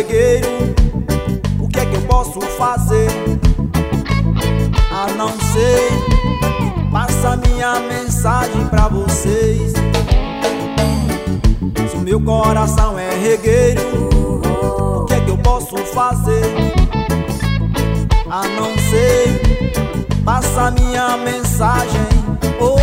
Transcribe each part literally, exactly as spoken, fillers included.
regueiro, o que é que eu posso fazer? A não ser passar minha mensagem pra vocês. Se o meu coração é regueiro, o que é que eu posso fazer? A não ser passar minha mensagem. Oh,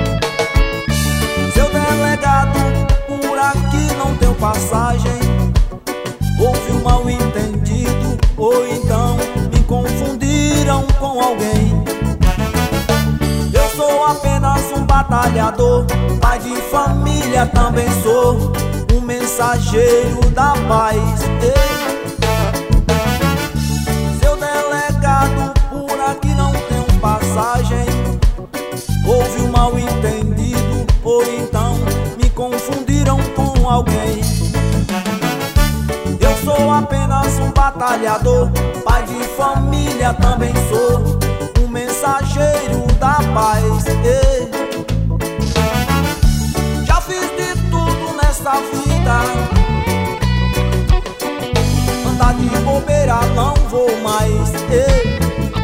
seu delegado, por aqui não tem passagem. Houve um mal entendido, ou então me confundiram com alguém. Eu sou apenas um batalhador, pai de família também sou, um mensageiro da paz. Ei. Seu delegado, por aqui não tem passagem. Houve um mal entendido, ou então me confundiram com alguém. Eu sou apenas um batalhador, pai de família também sou, um mensageiro da paz. Ei. Já fiz de tudo nessa vida, andar de bobeira não vou mais. Ei.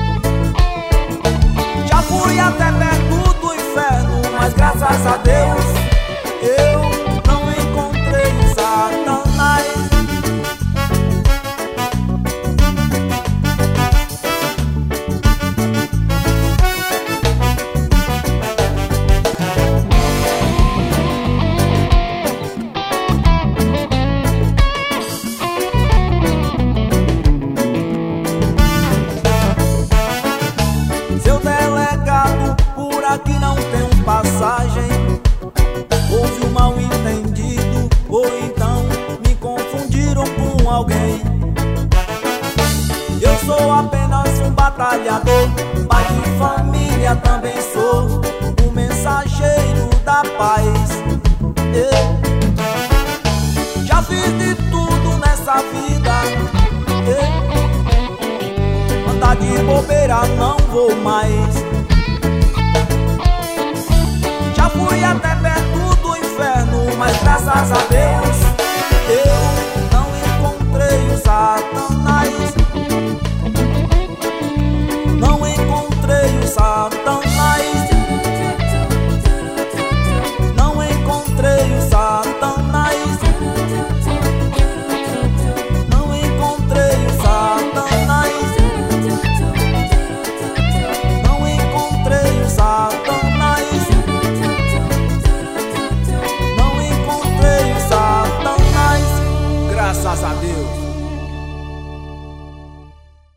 Já fui até perto do inferno, mas graças a Deus eu não encontrei Satanás. Aqui não tem passagem. Houve um mal entendido, ou então me confundiram com alguém. Eu sou apenas um batalhador, pai de família também sou, um mensageiro da paz. Eu já fiz de tudo nessa vida. Eu andar de bobeira não vou mais. Fui até perto do inferno, mas graças a Deus eu não encontrei o Satanás. Não encontrei o Satanás.